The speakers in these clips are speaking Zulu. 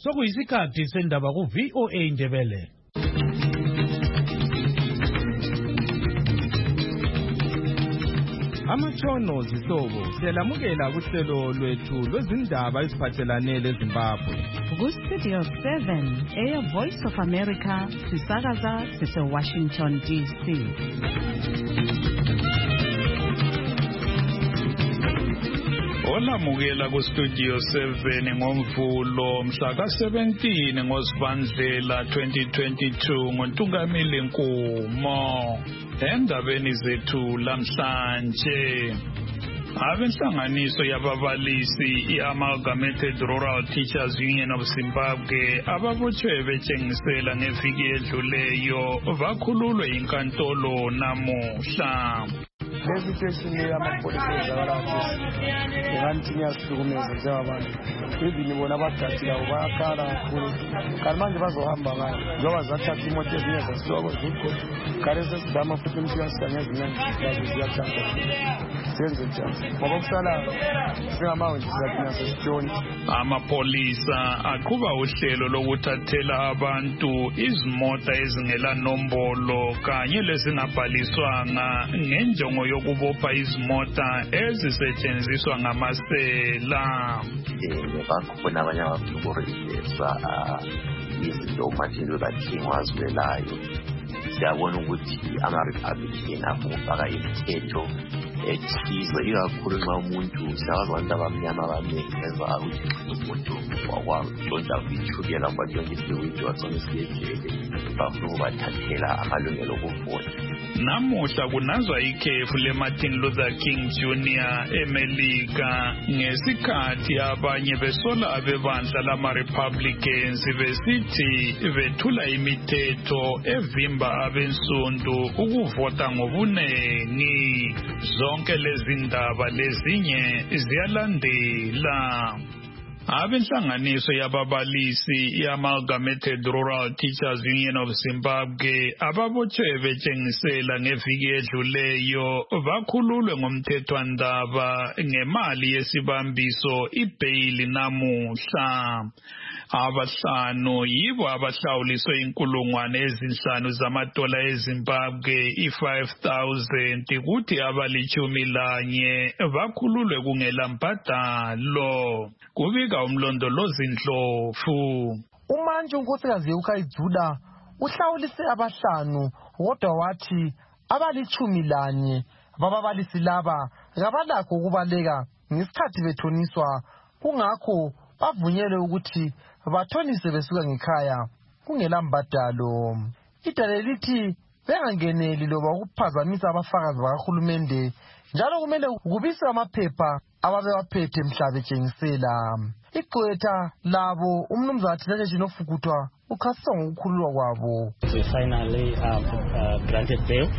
sokuyisikhathi sendaba ku VOA Indebele. Amatshono zihlobo siyalamukela kuhlelo lwethu lwezindaba eziphathelane leZimbabwe. Ku-Studio 7 Air Voice of America sisakaza sise-Washington DC. Olamukela ku-Studio 7 ngoMvulo mhla ka-17 ngoZibandlela 2022 ngoNtungamili Nkumo. Endabeni zethu lamhlanje abenhlanganiso yababalisi i-Amalgamated Rural Teachers Union of Zimbabwe ababotshwe betshengisela ngeviki edluleyo bakhululwe inkantolo namuhla. Lezi station amapholisa ezakalathi ngikanti ngiyasihlukumeza njengabantu ibini bona abagadi labo bayakhala kakhulu kanti manje bazohamba ngayo njengoba zathatha imoto ezinye zasihloko zikho kare sesidama futhi umsiyasika ngezinyanga ziyathanda senze njani ngoba kusala singamawe nje siyathina sesitshoni. Amapolisa aqhuba uhlelo lokuthathela abantu izimota ezingela nombolo kanye lezingabhaliswanga ngenjongo yokubopha izimota ezisetshenziswa ngamasela. Bakhona abanye abakuborisa izinto uMartin Luther King wazwelayo. Siyabona ukuthi ama-Republican afaka imithetho ethize ikakhulu nxa umuntu siyabazi abantu abamnyama abaningi ngenza ukuthi umuntu wakwantshontsha kwithukela kwatshontsha ukuthi wathole isiyejele bafuna ukubathathela amalungelo okuvota. Namuhla kunazwa ikhefu leMartin Luther King Jr. eMelika ngesikhathi abanye besola abebandla lama-Republicans besithi bethula imithetho evimba abensundu ukuvota ngobunengi. Zonke lezi ndaba lezinye ziyalandela. Abenhlanganiso yababalisi i-Amalgamated Rural Teachers Union of Zimbabwe ababotshwe betshengisela ngeviki edluleyo bakhululwe ngomthethwandaba ngemali yesibambiso ibheyili namuhla. Abahlanu yibo abahlawuliswe $5,000 zamadola eZimbabwe i-5,000 kuthi abali-11 bakhululwe kungela mbhadalo. Kubika umlondolozi Ndlovu. Umantshi unkosikazi uKayidzuda uhlawulise abahlanu kodwa wathi abali-11 bababalisi laba kabalakho ukubaleka ngesikhathi bethoniswa kungakho bavunyelwe ukuthi bathonise besuka ngekhaya kungela mbadalo. Idale lithi bengangeneli loba ukuphazamisa abafakazi bakahulumende njalo kumele kubiswe amaphepha ababewaphethe mhla betshengisela. Igqwetha labo umnumzana Thinathi Nofukutwa ukhasisa ngokukhululwa kwabo. We finally granted bail.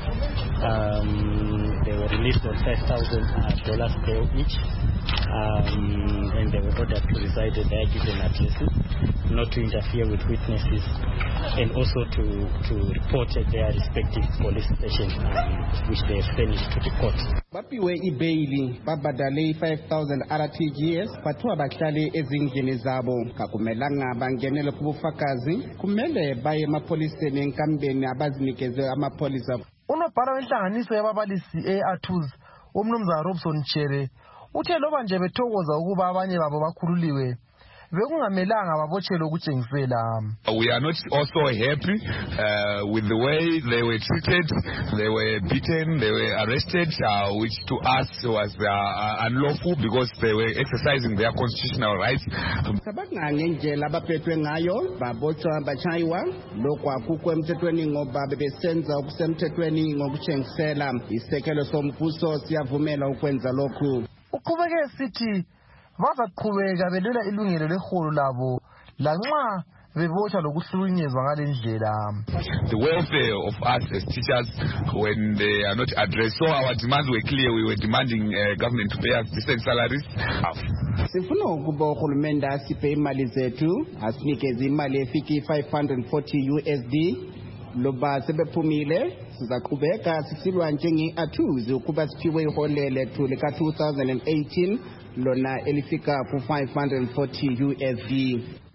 They were released on $5,000 bail each, and they were ordered to reside at their given addresses, not to interfere with witnesses, and also to report at their respective police stations, which they have furnished to the court. Bapiwe ibeyili babadale 5,000 RTGS bathiwa bahlale ezindlini zabo kakumelanga bangenele kubufakazi kumele baye emapoliseni enkambeni abazinikeze amapolisa. Unobhala wenhlanganiso yababalisi e-Athuz umnumzana Robson Chere uthe loba nje bethokoza ukuba abanye babo bakhululiwe bekungamelanga babotshelwe ukutshengisela. We are not also happy with the way they were treated. They were beaten, they were arrested, which to us was unlawful because they were exercising their constitutional rights. Sabakungangendlela abaphethwe ngayo babotshwa bachaywa lokho akukho emthethweni ngoba bebesenza okusemthethweni ngokutshengisela. Isekelo sombuso siyavumela ukwenza lokhu. Uqhubeke sithi bazaqhubeka belwela ilungelo leholo labo lanxa bebotshwa lokuhlukunyezwa ngalendlela. The welfare of us as teachers when they are not addressed. So our demands were clear. We were demanding government to pay us decent salaries. Sifuna ukuba uhulumende asiphe imali zethu, asinikeze imali efika $540 loba sebephumile sizaqhubeka sisilwa njenge-Athuz ukuba siphiwe iholo lethu lika-2018 lona elifika ku $540.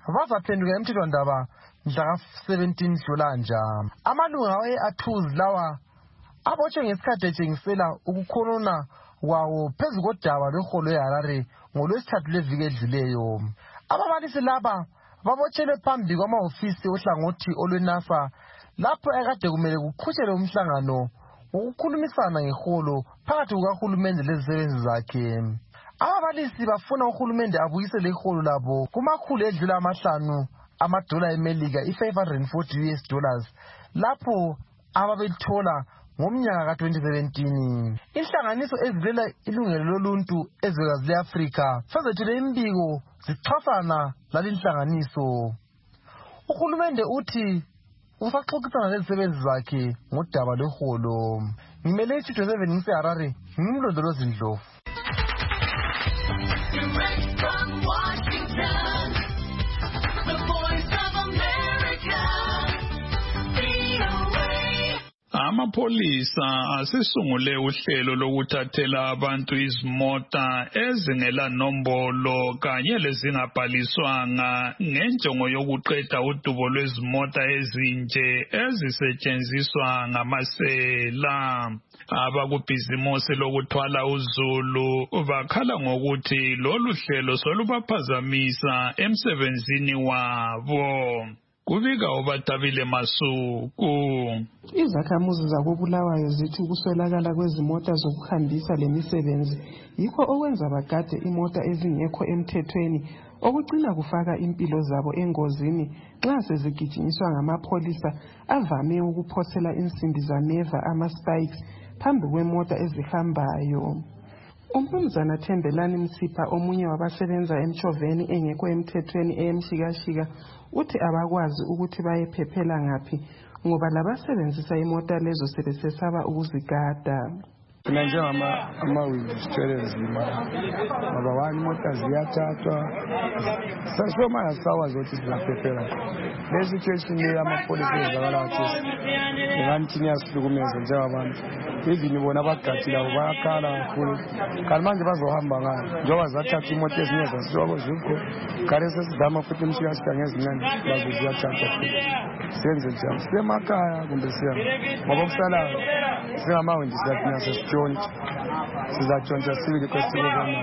bazaphenduka emthethwandaba mhla ka-17 Nhlolanja. Amalunga e-Atuz lawa abotshwe ngesikhathi etshengisela ukukhonona kwawo phezu kodaba lweholo eHarare ngolwesithathu leviki edluleyo. Ababalisi laba babotshelwe phambi kwamahofisi ohlangothi olwenasa lapho ekade kumele kuqhutshelwe umhlangano wokukhulumisana ngeholo phakathi kukahulumende lezisebenzi zakhe. Ababalisi bafuna uhulumende abuyisele iholo labo kumakhulu edlula amahlanu $5 eMelika $540 lapho ababelithola ngomnyaka ka-2017. Inhlanganiso ezilela ilungelo loluntu ezwekazi le-Afrika sezethule imbiko zichasana lalinhlanganiso. Uhulumende uthi usaxoxisana lezisebenzi zakhe ngodaba lweholo. Ngimele iStudio 7 ngiseHarare, ngimlondolozi Ndlovu. Direct from Washington, the Voice of America, VOA. Amapholisa asisungule uhlelo lokuthathela abantu izimota ezingela nombolo kanye lezingabhaliswanga ngenjongo yokuqeda udubo lwezimota ezinje ezisetshenziswa ngamasela. Abakubhizimusi lokuthwala uzulu bakhala ngokuthi lolu hlelo solubaphazamisa emsebenzini wabo. Kubika uBatabile Masuku. Izakhamuzi zakoBulawayo zithi ukuswelakala kwezimota zokuhambisa lemisebenzi yikho okwenza bagade imota ezingekho emthethweni okugcina kufaka impilo zabo engozini nxa sezigijinyiswa ngamapholisa avame ukuphosela insimbi zameva ama-spikes phambi kwemota ezihambayo. Umnumzana Thembelani Msipha omunye wabasebenza emtshoveni engekho emthethweni emshikashika uthi abakwazi ukuthi bayephephela ngaphi ngoba labasebenzisa imota lezo sebesesaba ukuzigada. Thina njengama-wheels sithwele nzima ngoba wani imota ziyathathwa sasoma sawazi ukuthi sizaphephela. Le situation le amapholisa ezakala kathesi ngathi niyasihlukumeza njengabantu. Even bona abagadi labo bayakhala kakhulu kanti manje bazohamba ngayo njengoba zathatha imoto ezinye zasiwa kozukho kare sesidama futhi imshikashika ngezincane bazo ziyathathwa futhi. Senze njani sisemakhaya kumbe siya ngoba kusalayo singamawindi siyathina sizatshontsha sibili kwesibili.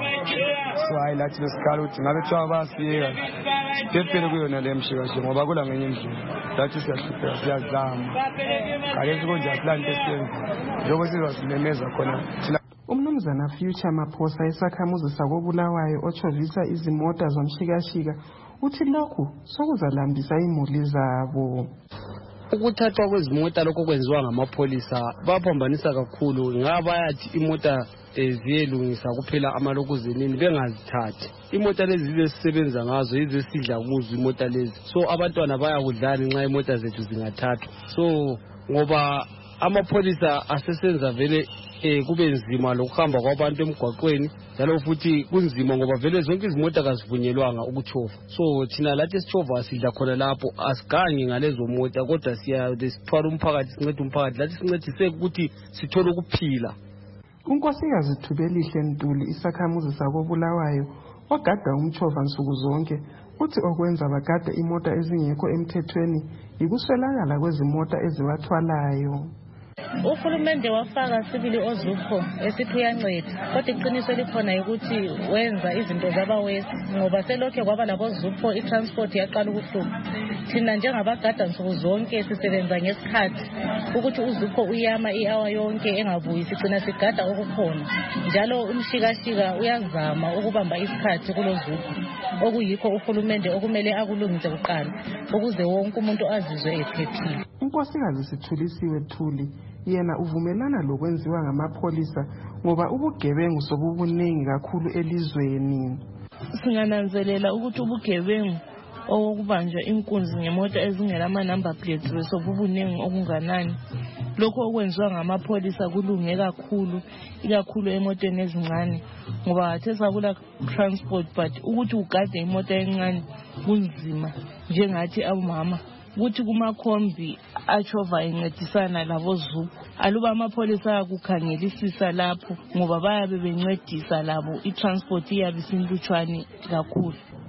So hayi lathi lesikhala ukuthi ngabe kuthiwa basiyeka siphephele kuyona le mshikashika ngoba kula ngenye indlela lathi siyahlupheka siyazama kalesi konje asilante esiyenza njengoba sizosimemeza khona. Umnumzana Future Maphosa isakhamuzi sakoBulawayo ochovisa izimota zomshikashika uthi lokhu sokuzalambisa imuli zabo. Ukuthathwa kwezimota lokho kwenziwa ngamapholisa baphambanisa kakhulu ngaba yathi imota ziyelungisa kuphela amalokuzenini bengazithathi. Imota lezi zisebenza ngazo izesidla kuzo imota lezi. So abantwana bayakudlana nxa imota zethu zingathathwa. So ngoba amapholisa asesenza vele kube nzima lokuhamba kwabantu emgwaqweni njalo futhi kunzima ngoba vele zonke izimota kazivunyelwanga ukutshova. So thina lathi sitshova sidla khona lapho asigangi ngalezo mota kodwa sithwala umphakathi sincede umphakathi lathi sincedise ukuthi sithole ukuphila. Unkosikazi Thubelihle Ntuli isakhamuzi sakoBulawayo ogada umtshova nsuku zonke uthi okwenza bagade imota ezingekho emthethweni yikuswelakala kwezimota eziwathwalayo. Uhulumende wafaka sibili ozupho esithi uyanceda kodwa iqiniso likhona ukuthi wenza izinto zabawesi ngoba selokhe kwaba labo zupho itransport yaqala ukuhlupha. Thina njengabagada nsuku zonke sisebenza ngesikhathi ukuthi uzupho uyama i-hour yonke engabuyi sigcina sigada okukhona njalo umshikashika uyazama ukubamba isikhathi kulo zupho okuyikho uhulumende okumele akulungise kuqala ukuze wonke umuntu azizwe ephephile. Unkosikazi Sithulisiwe Thuli yena uvumelana lokwenziwa ngamapholisa ngoba ubugebengu sobubuningi kakhulu elizweni. Singananzelela ukuthi ubugebengu okubanjwa inkunzi ngemota ezingela ama-number plates sobubuningi okunganani. Lokho okwenziwa ngamapholisa kulunge kakhulu ikakhulu emotweni ezincane ngoba athesa kula transport but ukuthi ugade imota encane kunzima njengathi abomama. Ukuthi kumakhombi achova encedisana labo zupho aluba amapholisa akukhangelisisa lapho ngoba bayabe bencedisa labo itransport iyabe isinlutshwane kakhulu.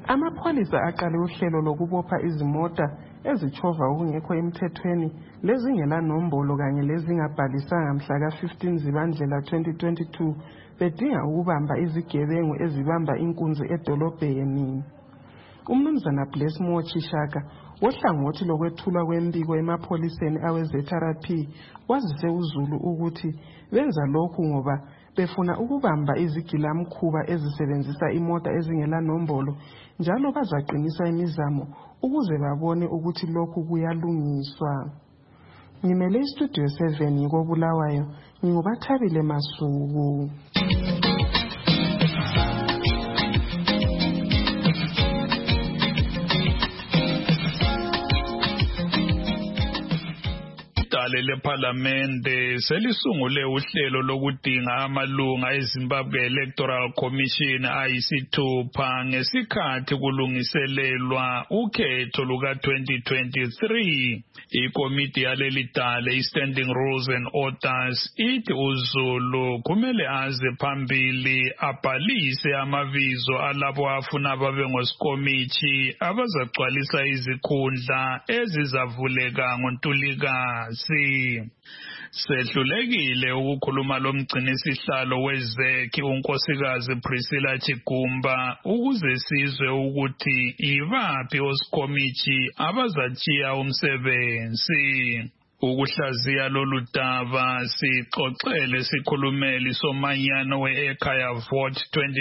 Amapholisa aqale uhlelo lokubopha izimota ezitshova okungekho emthethweni lezingela nombolo kanye lezingabhalisanga mhla ka-15 Zibandlela 2022 bedinga ukubamba izigebengu ezibamba inkunzi edolobheni. Umnumzana Bless Mochishaka wohlangothi lokwethulwa kwembiko emapholiseni awe-ZRP wazise uZulu ukuthi benza lokhu ngoba befuna ukubamba izigilamkhuba ezisebenzisa imota ezingela nombolo njalo bazaqinisa imizamo ukuze babone ukuthi lokhu kuyalungiswa. Ngimele istudio 7 ngikobulawayo ngingubathabile Masuku. lePhalamende selisungule uhlelo lokudinga amalunga eZimbabwe Electoral Commission ayisithupha ngesikhathi kulungiselelwa ukhetho luka-2023. Ikomiti yaleli dale iStanding Rules and Orders ithi uZulu kumele aze phambili abhalise amabizo alabo afuna babe ngosikomithi abazagcwalisa izikhundla ezizavuleka ngoNtulikazi. Sehlulekile ukukhuluma lomgcinisihlalo weZEC unkosikazi Priscilla Chigumba ukuze sizwe ukuthi ibaphi osikomithi abazachiya umsebenzi. Ukuhlaziya lolu daba sixoxele sikhulumeli somanyano we-Ekhaya Vote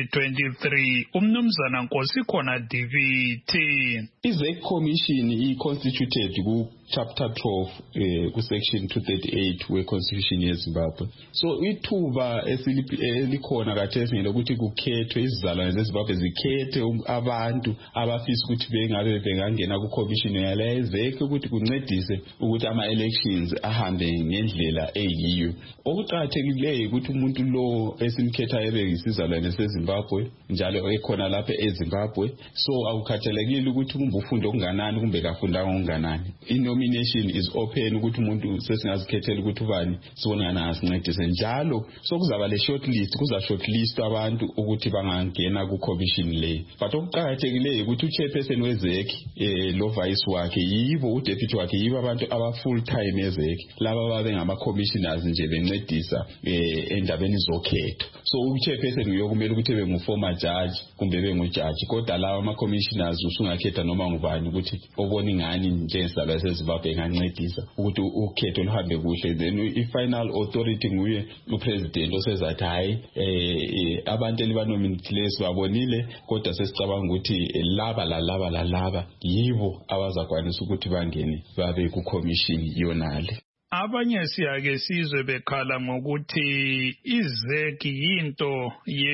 2023 umnumzana Nkosikhona Diviti. iZEC Commission i-constituted ku-Chapter 12 ku-Section 238 we-Constitution yeZimbabwe. So ithuba elikhona khathesi ngelokuthi kukhethwe izizalwane zeZimbabwe zikhethe abantu abafisa ukuthi bengabe bengangena ku-commission yale yeZEC ukuthi kuncedise ukuthi ama-elections ahambe ngendlela eyiyo. Okuqakathekileyo ukuthi umuntu lo esimkhetha ebe yisizalwane seZimbabwe njalo ekhona lapha eZimbabwe. So akukhathalekile ukuthi ufunda okunganani kumbe kafundanga okunganani. I-nomination is open ukuthi umuntu sesingazikhethela ukuthi ubani sibonana asincedise njalo. So kuzaba le shortlist, kuza shortlist abantu ukuthi bangangena ku-commission le. But okuqakathekileyo ukuthi uchairperson weZEC lo vice wakhe yibo udeputy wakhe yibo abantu aba full time eZEC laba babe ngama-commissioners nje bencedisa endabeni zokhetho. So uchairperson uyokumele ukuthi ebe ngu-former judge kumbe ebe ngu-judge kodwa laba ama-commissioners usungakhetha noma ngubani ukuthi obona ingani njengesizalwane seZimbabwe engancedisa ukuthi ukhetho luhambe kuhle. Then i-final authority nguye upresident osezathi hayi abantu elibanominate sibabonile kodwa sesicabanga ukuthi laba yibo abazakwanisa ukuthi bangene babe ku-commission yonale. Abanye siyake sizwe bekhala ngokuthi iZEC yinto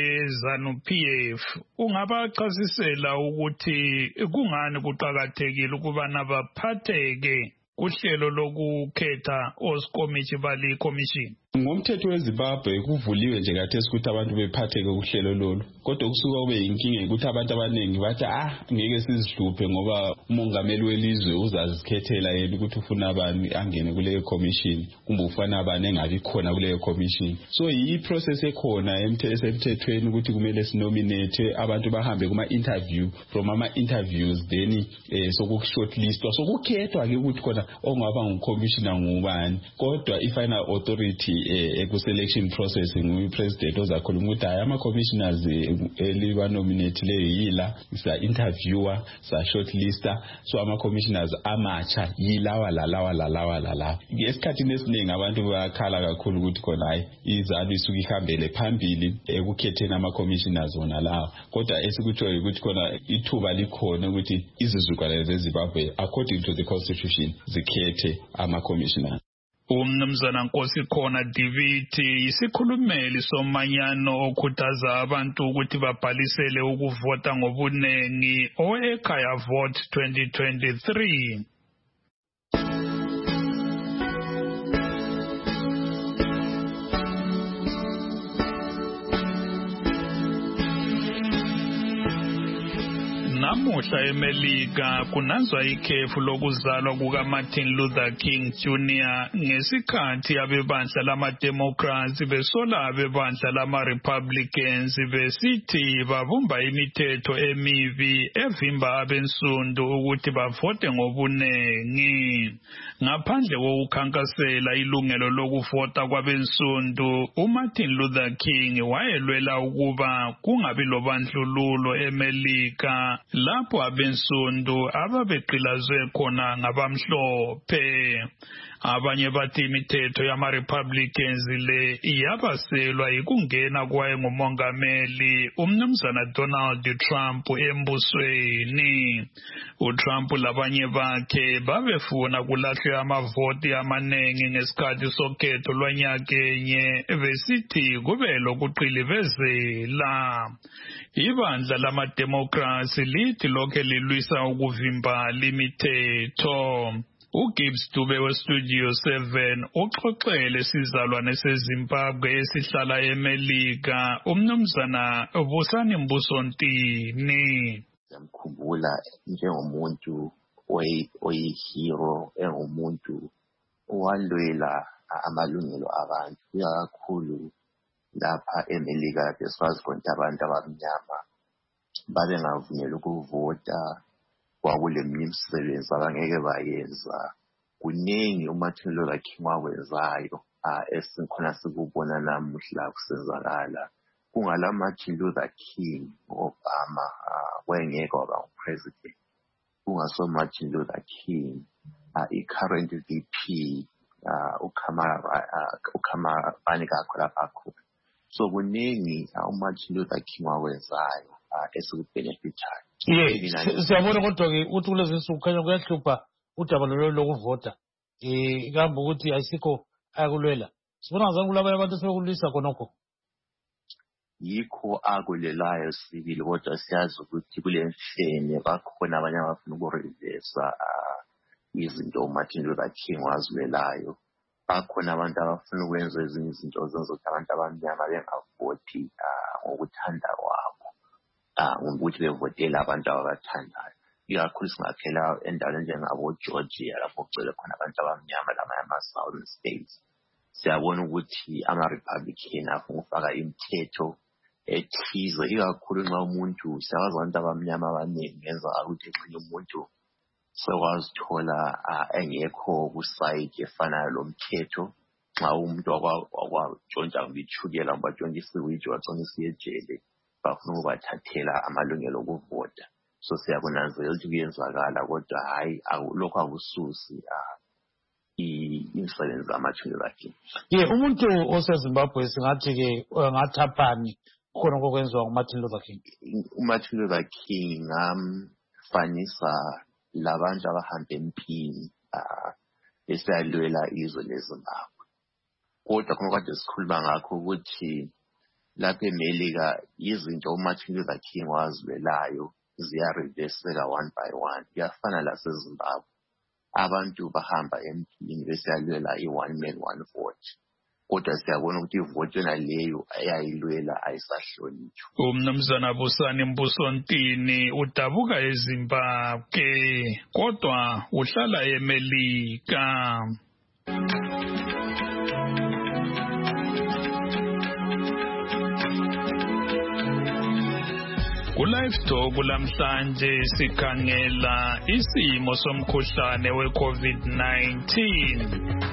yeZANU-PF. Ungabachasisela ukuthi kungani kuqakathekile ukuba nabaphatheke kuhlelo lokukhetha osikomithi bali commission? Ngomthetho weZimbabwe kuvuliwe nje kathesi ukuthi abantu bephatheke kuhlelo lolu. Kodwa kusuka kube inkinga ukuthi abantu abaningi bathi ngeke sizihluphe ngoba umongameli welizwe uzazikhethela yena ukuthi ufuna abani angene kuleyo commission kumbe ufana abani engabi khona kuleyo commission. So i-process ekhona emthethweni ukuthi kumele sinominate abantu bahambe kuma-interview from ama-interviews then sokushortlistwa sokukhethwa ke ukuthi khona ongaba ngumcommissioner ngubani. Kodwa i-final authority ku-selection process nguyi-president ozakhuluma ukuthi hayi ama-commissioners elibanominate leyo yila sa-interviewer sa-shortlister. So ama-commissioners amatsha yilawa lalawa. Esikhathini esiningi abantu bayakhala kakhulu ukuthi khona hayi iZANU isuke ihambele phambili ekukhetheni ama-commissioners wona lawa. Kodwa esikutshoyo ukuthi khona ithuba likhona ukuthi izizukulwane zeZimbabwe according to the constitution zikhethe ama-commissioners. Umnumzana Nkosikhona Diviti isikhulumeli somanyano okhuthaza abantu ukuthi babhalisele ukuvota ngobunengi owe-Ekhaya Vote 2023. Namuhla eMelika kunanzwa ikhefu lokuzalwa kukaMartin Luther King Jr. ngesikhathi abebandla lama-Democrats besola abebandla lama-Republicans besithi babumba imithetho emibi evimba abensundu ukuthi bavote ngobunengi. Ngaphandle kokukhankasela ilungelo lokuvota kwabensundu, uMartin Luther King wayelwela ukuba kungabi lobandlululo eMelika lapho abensundu ababegqilazwe khona ngabamhlophe. Abanye bathi imithetho yama-Republicans le yabaselwa yikungena kwaye ngumongameli umnumzana Donald Trump embusweni. uTrump labanye bakhe babefuna kulahlwe amavoti amanengi ngesikhathi sokhetho lwanyakenye besithi kube lokuqilivezela. Ibandla lama-Democrats lithi lokhe lilwisa ukuvimba limithetho. uGibbs Dube weStudio 7 uxoxele sizalwane seZimbabwe esihlala eMelika umnumzana Busani Mbusontini. Ngiyamkhumbula njengomuntu oyihero, engumuntu owalwela amalungelo abantu kakhulu lapha eMelika. Besazi konke abantu abamnyama babengavunyelwa ukuvota, kwakuleminye imisebenzi abangeke bayenza. Kuningi uMartin Luther King wakwenzayo esikhona sikubona namuhla kusenzakala. Kungala Martin Luther King Obama wayengeke waba ngupresident, kungaso Martin Luther King i-current VP uKhamani kakho lapha khona. So kuningi uMartin Luther King wakwenzayo esikubhenefithayo. Siyabona kodwa-ke ukuthi kulezi nsuku kukhanya kuyahlupha udaba lolo lokuvota. Kambe ukuthi ayisikho ayakulwela. Sibona ngazange kulabanye abantu sebekulwisa khonokho. Yikho akulelayo sibili, kodwa siyazi ukuthi kule mhlene bakhona abanye abafuna ukurevesa izinto uMartin Luther King wazilwelayo. Bakhona abantu abafuna ukwenza ezinye izinto zenza ukuthi abantu abamnyama bengavoti ngokuthanda kwabo, ngokuthi bevotele abantu ababathandayo. Ikakhulu singaphela endaweni enjengabo-Georgia lapho kugcwele khona abantu abamnyama ama-Southern states. Siyabona ukuthi ama-Republican afuna ukufaka imithetho ethize, ikakhulu nxa umuntu siyabazi abantu abamnyama abaningi ngenza ukuthi nxa umuntu sekwazithola engekho kusayidi efanayo lo mthetho, nxa umuntu wakwatshontsha ngitshukela batshontsha iwiji watshontsha ejele, bafuna ukubathathela amalungelo okuvota. So siyakunanzela ukuthi kuyenzakala, kodwa hayi lokho akususi imisebenzi zamathunzi zakhe. Umuntu oseZimbabwe singathi-ke ngathaphani khona kokwenziwa nguMartin Luther King. uMartin Luther King ngamfanisa labantu abahamba empini esiyalwela izwe leZimbabwe. Kodwa khona kade sikhuluma ngakho ukuthi lapha eMelika izinto uMartin Luther King wazilwelayo ziyareveseka one by one. Kuyafana laseZimbabwe, abantu bahamba empini besiyalwela i-one man one vote, kodwa siyabona ukuthi ivoti yona leyo ayayilwela ayisahlonitshwa. Umnumzana Busani Mbusontini udabuka eZimbabwe kodwa uhlala eMelika. Ku-Live Talk lamhlanje sikhangela isimo somkhuhlane we-COVID-19.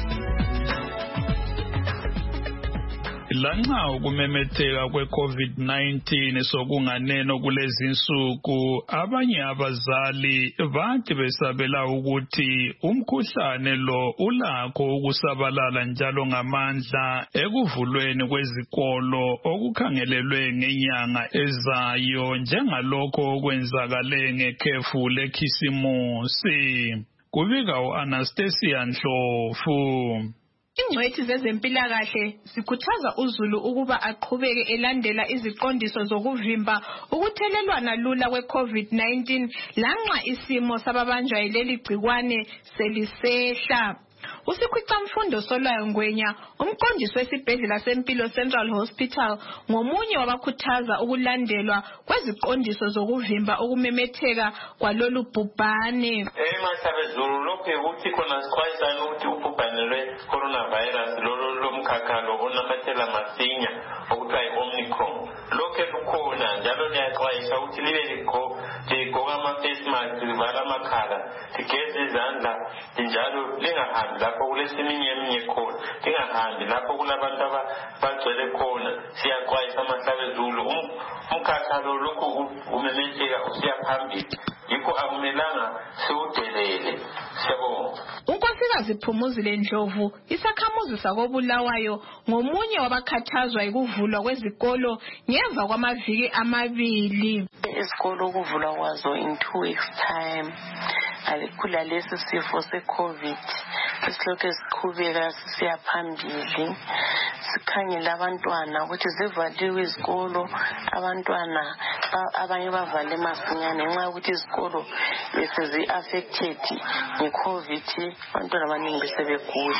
Lanxa ukumemetheka kwe-COVID-19 sokunganeno kulezi nsuku, abanye abazali bathi besabela ukuthi umkhuhlane lo ulakho ukusabalala njalo ngamandla ekuvulweni kwezikolo okukhangelelwe ngenyanga ezayo, njengalokho okwenzakale ngekhefu lekhisimusi. Kubika u-Anastasia Ndlovu. Ingcwethi zezempilakahle zikhuthaza uZulu ukuba aqhubeke elandela iziqondiso zokuvimba ukuthelelwana lula kwe-COVID-19 lanxa isimo sababanjwa yileli gcikwane selisehla. uSikhwicamfundo Solwayo Ngwenya, umqondisi wesibhedlela seMpilo Central Hospital, ngomunye wabakhuthaza ukulandelwa kweziqondiso zokuvimba ukumemetheka kwalolu bhubhane. Emasabezulu lokho ukuthi khona sikhwayisana ukuthi ubhubhane lwe-coronavirus lomkhakha onamathela masinya okuthiwa yi-Omicron. Lokho lukhona njalo niyaxwayisa ukuthi libe ligqoka ama-face mask, livala amakhala, ligeze izandla, njalo lingahambi lapho kulesiminyaminya khona, lingahambi lapho kulabantu abagcwele khona. Siyaxwayisa amahlabezulu umkhakha lokhu umemetheka usiya phambili, yikho akumelanga siwudelele. Siyabonga. uNkosikazi Phumuzile Ndlovu, isakhamuzi sakoBulawayo, ngomunye wabakhathazwa yikuvulwa kwezikolo ngemva kwamaviki amabili. Izikolo ukuvulwa kwazo in 2 weeks time alikhula lesi sifo se-COVID esilokhu siqhubeka sisiya phambili. Sikhangela abantwana ukuthi zivaliwe izikolo, abantwana abanye bavale masinyane ngenxa yokuthi izikolo bese-affected nge-COVID, abantwana abaningi besebegula.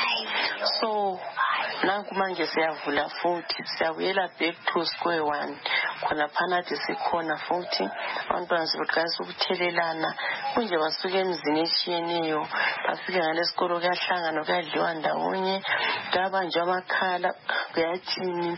So nanku manje siyavula futhi, siyabuyela back to square one. Khona phanathi sikhona futhi abantwana sebeqalisa ukuthelelana, kunje basuke emizini etshiyeneyo, bafike ngalesikolo kuyahlangana kuyadliwa ndawonye, kuyabanjwa amakhala, kuyathini,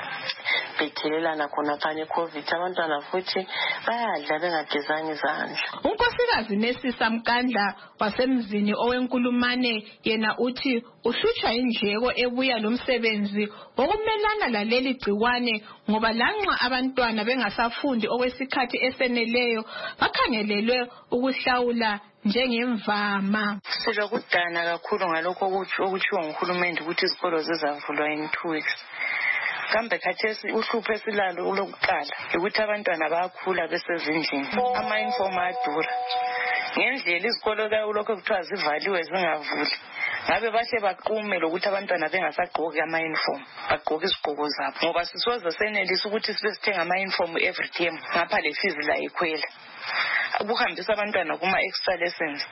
bethelelana khona phana i-COVID. Abantwana futhi bayadla bengagezanga izandla. uNkosikazi Nesisa Mkandla wasemzini owenkulumane yena uthi uhlutshwa indleko ebuya lomsebenzi wokumelana laleli gciwane ngoba lanxa abantwana bengasafundi okwesikhathi eseneleyo bakhangelelwe ukuhlawula njengemvama. Silokudana kakhulu ngalokho okutshiwo nguhulumende ukuthi izikolo zizavulwa in 2 weeks. Kambe khathesi uhlupho esilalo ulokuqala ukuthi abantwana bayakhula besezindlini, ama-uniform adura. Ngendlela izikolo lokho kuthiwa zivaliwe zingavuli, ngabe bahle baqume lokuthi abantwana bengasagqoki ama-uniform, bagqoke izigqoko zabo, ngoba sisoze senelisa ukuthi sibe sithenga ama-uniform every term ngapha le fees la ikhwela. Ukuhambisa abantwana kuma-extra lessons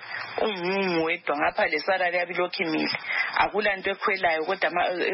wedwa ngapha le salary yabilokhu imile, akulanto ekhwelayo kodwa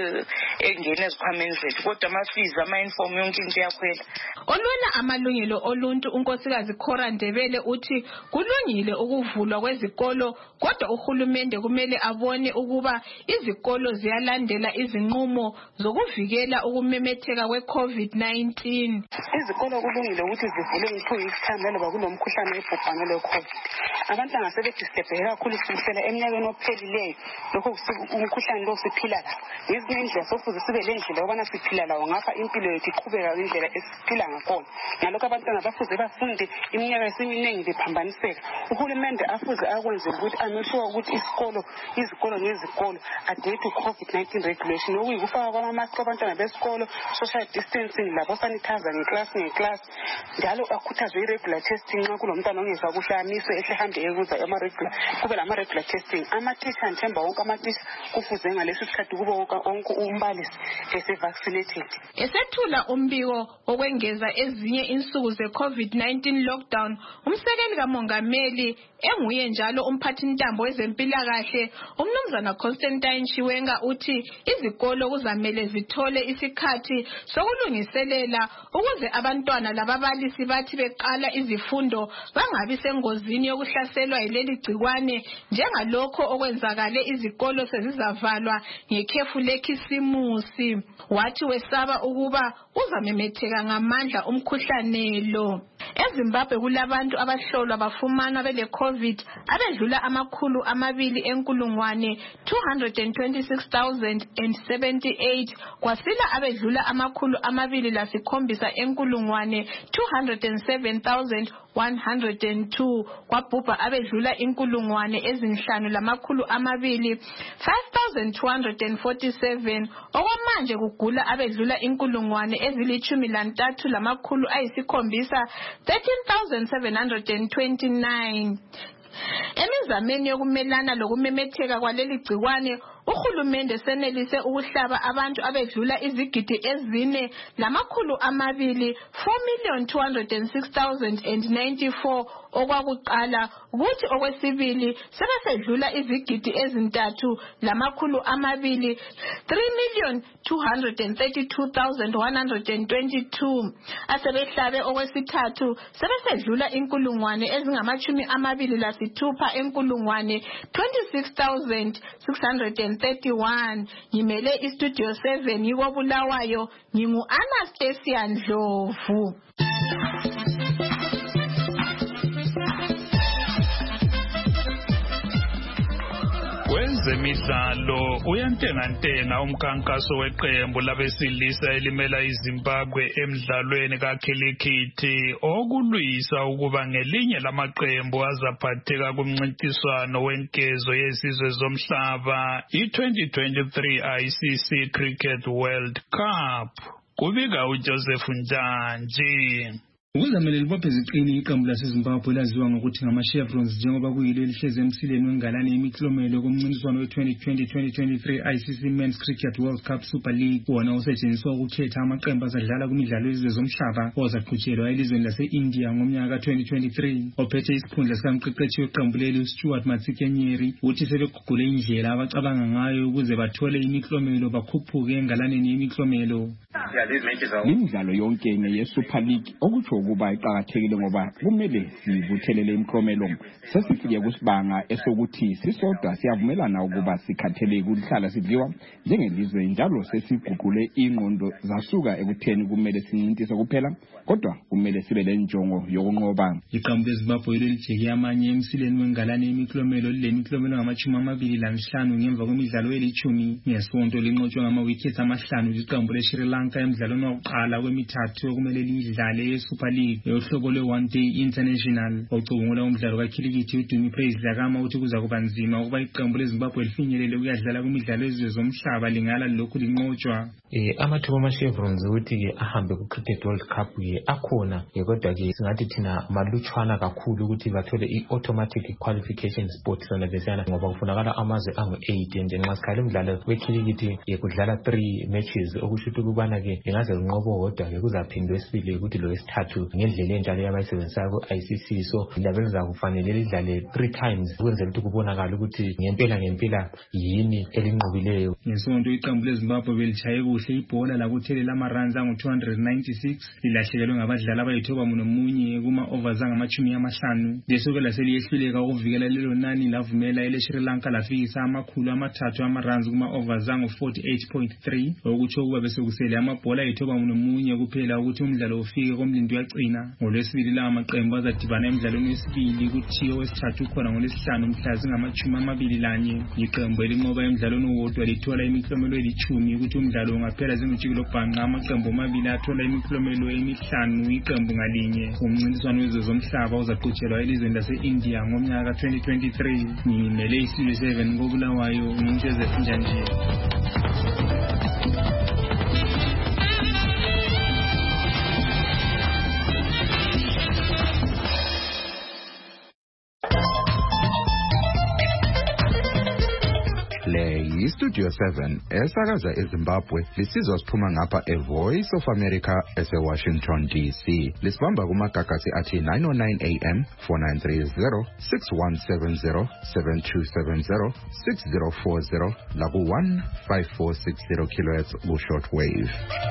engena ezikhwameni zethu, kodwa ama-fees ama-uniform yonke into yakhwela. Olwela amalungelo oluntu uNkosikazi Khora Ndebele uthi kulungile ukuvulwa kwezikolo, kodwa uhulumende kumele abone ukuba izikolo ziyalandela izinqumo zokuvikela ukumemetheka kwe-COVID-19. Izikolo kulungile ukuthi zivule in 2 weeks time laloba kunomkhuhlane webhubhane lwe-COVID. Abantwana sebedisturbe kakhulu kusukela eminyakeni ophelileyo, lokho umkhuhlane lo siphila lawo. Ngezinye indlela sofuze sibe le ndlela yokubana siphila lawo ngapha impilo yethu iqhubeka indlela esiphila ngakhona. Ngalokho abantwana bafuze bafunde iminyaka esiminengi bephambaniseka. Uhulumende afuze akwenze ukuthi amesure ukuthi izikolo ngezikolo adhere to COVID-19 regulation, okuyikufaka kwamamaski abantwana besikolo, social distancing labo sanitizer ngeclass, njalo akhuthazwe i-regular testing nxa kulomntwana ongezwa kuhle amiswe esehambe ekuza kube lama-regular testing. Ama-teacher nthemba wonke ama-teacher kufuze ngalesi sikhathi kube wonke umbalisi ese-vaccinated. Esethula umbiko okwengeza ezinye insuku ze-COVID-19 lockdown, umsekeli kamongameli enguye njalo umphathintambo wezempilakahle umnumzana Constantine Chiwenga uthi izikolo kuzamele zithole isikhathi sokulungiselela ukuze abantwana lababalisi bathi beqala izifundo bangabi sengozini yokuhlaselwa yileli gciwane njengalokho okwenzakale izikolo sezizavalwa ngekhefu lekhisimusi. Wathi wesaba ukuba uzamemetheka ngamandla umkhuhlane lo. EZimbabwe kulabantu abahlolwa bafumana bele COVID abedlula 226,078 kwasila abedlula 207,102 kwabhubha abedlula 5,200 5,247 okwamanje kugula abedlula 13,729. Emizameni yokumelana lokumemetheka kwaleli gciwane, uhulumende senelise ukuhlaba abantu abedlula izigidi ezine lamakhulu 4,206,094 okwakuqala kuthi okwesibili sebesedlula izigidi ezintathu lamakhulu amabili 3,232,122 asebehlabe okwesithathu sebesedlula inkulungwane ezingama-26 enkulungwane 26,631. Ngimele istudio 7 yiko Bulawayo, ngingu Anastasia Ndlovu. Kwezemidlalo uyantengantenga umkhankaso weqembu labesilisa elimela iZimbabwe emidlalweni kakhilikithi okulwisa ukuba ngelinye lamaqembu azaphatheka kumncintiswano wenkezo yezizwe zomhlaba i-2023 ICC Cricket World Cup. Kubika uJoseph Njanji. Ukuzamela libophe ziqini iqembu laseZimbabwe laziwa ngokuthi ngama-Chevrons njengoba kuyilo elihlezi emsileni wengalane yemiklomelo kumncintiswano we-2020-2023 ICC Men's Cricket World Cup Super League, wona osetshenziswa ukukhetha amaqembu azadlala kumidlalo yezizwe zomhlaba ozaqhutshelwa elizweni lase-India ngomnyaka ka-2023. Ophethe isikhundla sikamqeqeshi weqembu leli uStuart Matsikenyeri uthi sebeguqule indlela abacabanga ngayo ukuze bathole imiklomelo bakhuphuke engalaneni yemiklomelo. Imidlalo yonke ye-Super League okutsho ukuba iqakathekile ngoba kumele sivuthelele imiklomelo. Sesifike kusibanga esokuthi sisodwa siyavumelana ukuba sikhathele ukuhlala sidliwa njengelizwe, njalo sesiguqule ingqondo zasuka ekutheni kumele sincintise kuphela kodwa kumele sibe lenjongo yokunqoba. Iqembu leZimbabwe lilijike amanye emsileni wengalane yemiklomelo lilemiklomelo ngama-25 ngemva kwemidlalo eli-10 ngesonto linqotshwe ngama-wickets 5 liqembu leSri Lanka emidlalweni wokuqala kwemithathu okumele liyidlale ye-Super League yohlobo lwe-One Day International. Ocubungula umdlalo kakhilikithi uDumi Praise Dlakama uthi kuza kuba nzima ukuba iqembu leZimbabwe lifinyelele ukuyadlala kumidlalo yezizwe zomhlaba lingala lokhu linqotshwa. Amathuba ama-Chevrons ukuthi-ke ahambe ku-Cricket World Cup-ke akhona, kodwa-ke singathi thina malutshwana kakhulu ukuthi bathole i-automatic qualification spot sona lesiyana ngoba kufunakala amazwe angu-8 nje nxa sikhala imidlalo wekhilikithi kudlala 3 matches okusho ukuthi ukubana-ke ingaze lunqobo kodwa-ke kuzaphindwe esibili ukuthi lo wesithathu ngendlela enjalo yabayisebenzisayo ku-ICC, so labenza kufanele lidlale 3 times ukwenzela ukuthi kubonakala ukuthi ngempela yini elinqobileyo. Ngesonto iqembu leZimbabwe belitshaye kuhle ibhola lakuthele lama-runs angu-296 lilahlekelwe ngabadlali abayi-91 kuma-overs angama-50. Leso-ke laseliyehluleka ukuvikela lelo nani lavumela ele-Sri Lanka lafikisa ama-300 ama-runs kuma-overs angu-48.3 okutsho ukuba besekusele amabhola ayi-91 kuphela ukuthi umdlalo ufike komlindo uyaqina. NgoLwesibili lawa maqembu azadibana emidlalweni wesibili kuthi owesithathu ukhona ngoLwesihlanu mhla zingama-21. Iqembu elinqoba emidlalweni owodwa lithola imiklomelo eli-10 ukuthi umdlalo ungaphela zingujikilobhanqa amaqembu amabili athola imiklomelo emi-5 iqembu ngalinye. Umncintiswano wezizwe zomhlaba uzaqhutshelwa elizweni lase-India ngomnyaka ka-2023. Ngimele iStudio 7 koBulawayo, nginguJoseph Njanji. iStudio 7 esakaza eZimbabwe lisizwa siphuma ngapha eVoice of America eseWashington DC. Lisibamba kumagagasi athi 909 AM 4930 6170 7270 6040 laku 15460 kHz ku shortwave.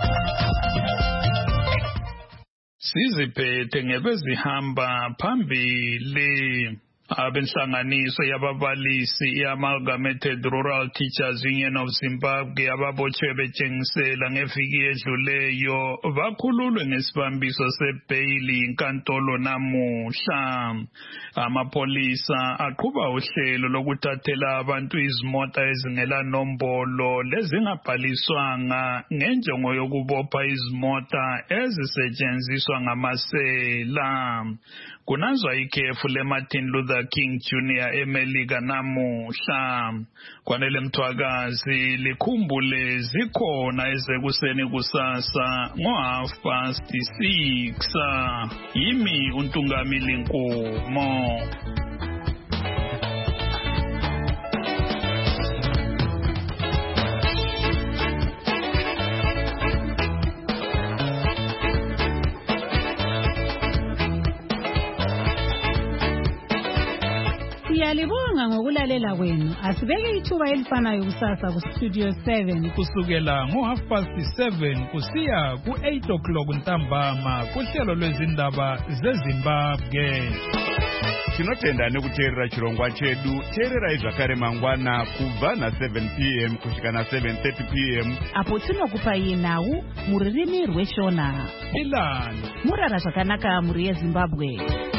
Siziphethe ngebezihamba phambili. Abenhlanganiso yababalisi i-Amalgamated Rural Teachers Union of Zimbabwe ababotshwe betshengisela ngeviki edluleyo bakhululwe ngesibambiso sebheyili inkantolo namuhla. Amapolisa aqhuba uhlelo lokuthathela abantu izimota ezingela nombolo lezingabhaliswanga ngenjongo yokubopha izimota ezisetshenziswa ngamasela. Kunazwa ikhefu leMartin Luther King Jr. eMelika namuhla. Kwanele Mthwakazi likhumbule zikhona ezekuseni kusasa ngo-6:30. Yimi uNtungamili Nkomo. Siyalibonga ngokulalela kwenu. Asibeke ithuba elifanayo kusasa kuStudio 7 kusukela ngo7:30 kusiya ku8 ntambama kuhlelo lwezindaba zeZimbabwe. Tinotenda nekuteerera chirongwa chedu. Teererai zvakare mangwana kubva na7 p.m. kusvika na7:30 p.m. apo tinokupai nhau muririmi rweshona. Ilani murara zvakanaka muri yeZimbabwe.